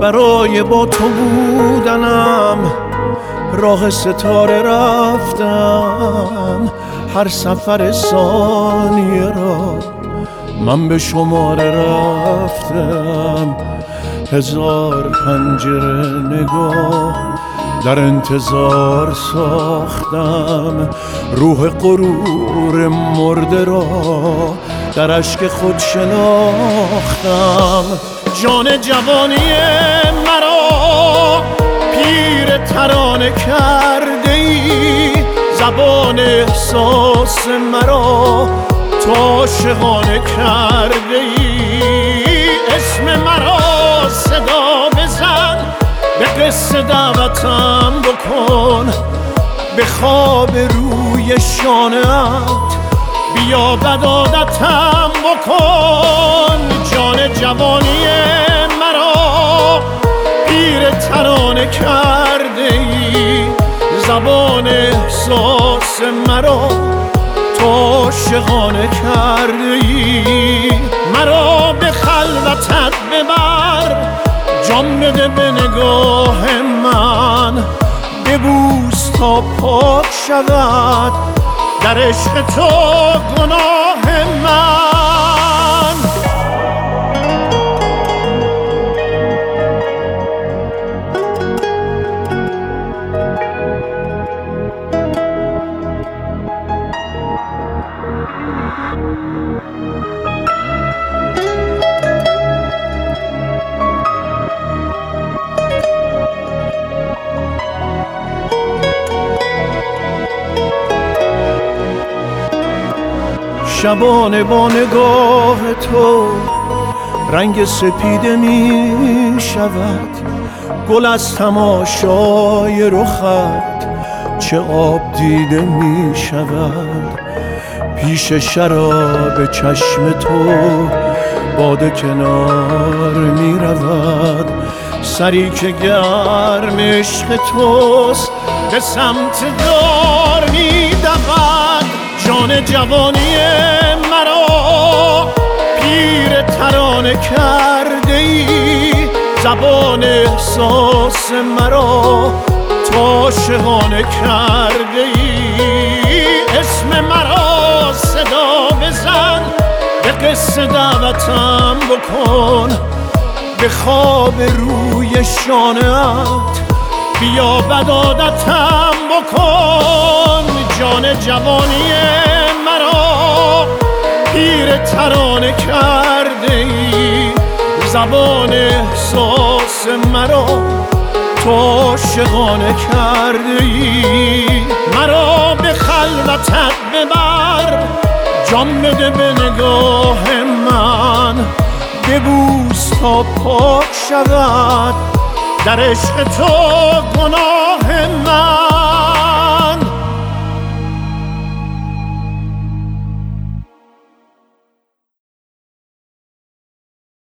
برای با تو بودنم راه ستاره رفتم، هر سفر ثانیه را من به شماره رفتم. هزار پنجره نگاه در انتظار ساختم، روح غرور مرده را در اشک خود شناختم. جان جوانی مرا پیر ترانه کرده ای، زبان احساس مرا تو عاشقانه کرده ای. اسم مرا صدا بزن، به قصه دعوتم بکن، به خواب روی شانه‌ات بیا بدادتم بکن. جان جوانی مرا پیر ترانه کرده ای، زبان احساس مرا تو عاشقانه کرده ای. مرا به خلوتت ببر، جان بده به نگاه من، ببوس تا پاک شود در عشق تو گناه من. شبانه با نگاه تو رنگ سپیده می شود، گل از تماشای رخت چه آب دیده می شود. پیش شراب چشم تو باده کنار می رود، سری که گرم عشق توست به سمت دار می دود. جان جوانی مرا پیر ترانه کرده ای، زبان احساس مرا تو عاشقانه کرده ای. اسم مرا صدا بزن، به قصه دعوتم بکن، به خواب روی شانه‌ات بیا بدادتم بکن. جان جوانی مرا پیر ترانه کرده ای، زبان احساس مرا تو عاشقانه کرده ای. مرا به خلوتت ببر، جان بده به نگاه من، ببوس تا پاک شود در عشق تو گناه من.